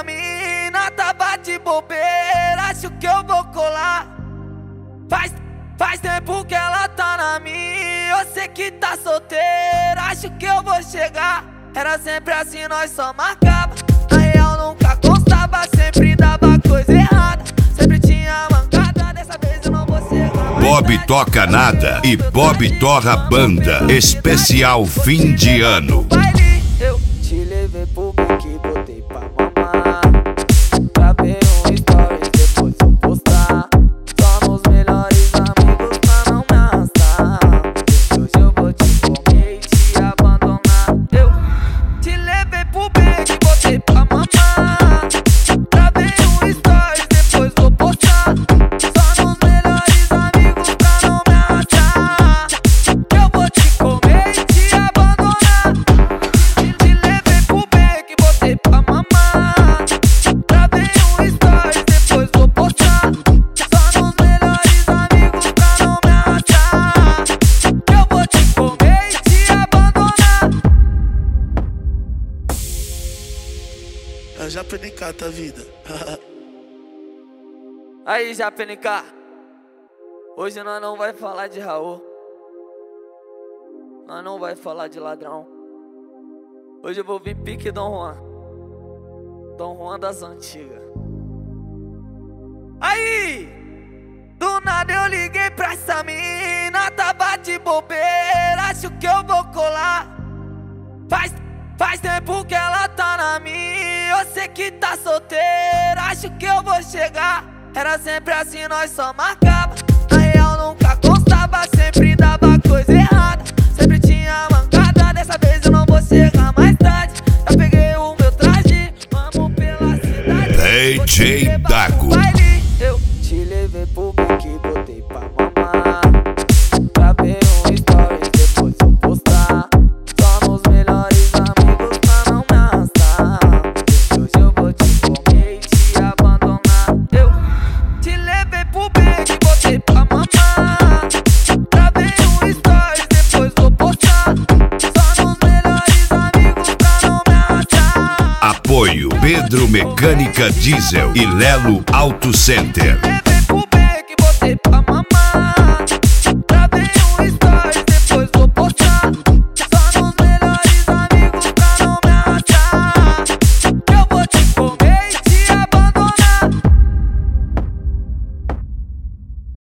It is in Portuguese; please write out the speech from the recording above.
mina tava de bobeira, acho que eu vou colar. Faz tempo que ela tá na minha, eu sei que tá solteira, acho que eu vou chegar. Era sempre assim, nós só marcava. Na real nunca constava, sempre dava coisa errada. Sempre tinha mancada, dessa vez eu não vou ser. Bob Toca Nada e Bob Torra Banda. Especial fim de ano. Baile, eu te levei pro bique, botei pra mamar. Gravei um stories, depois vou postar. Somos melhores amigos pra não me arrastar. Hoje eu vou te comer e te abandonar. Eu te levei pro bique, botei pra mamar. Gravei um stories, depois vou postar. Somos melhores amigos pra não me arrastar. Eu vou te comer e te abandonar. Te levei pro beco e botei pra mamar. Gravei um stories, depois vou postar. Somos melhores amigos pra não me arrastar. Eu vou te comer e te abandonar. É já PNK, tá vida. Aí, já PNK, hoje nós não vai falar de Raul, nós não vai falar de ladrão. Hoje eu vou vir pique Dom Juan, Dom Juan das antigas. Aí, do nada eu liguei pra essa mina, tava de bobeira, acho que eu vou colar. Faz tempo que ela tá na minha, eu sei que tá solteira, acho que eu vou chegar. Era sempre assim, nós só marcava. Na real nunca constava, sempre dava coisa errada. Sempre tinha mancada, dessa vez eu não vou chegar mais tarde. Já peguei o meu traje, vamos pela cidade. DJ Dago. Baile, eu te levei pro bique, botei pra mamar. Gravei um stories, depois vou postar. Somos melhores amigos pra não me arrastar. Hoje eu vou te comer e te abandonar. Eu te levei pro bique, botei pra mamar. Gravei um stories, depois vou postar. Somos melhores amigos pra não me arrastar. Apoio Pedro Mecânica Diesel e Lelo Auto Center.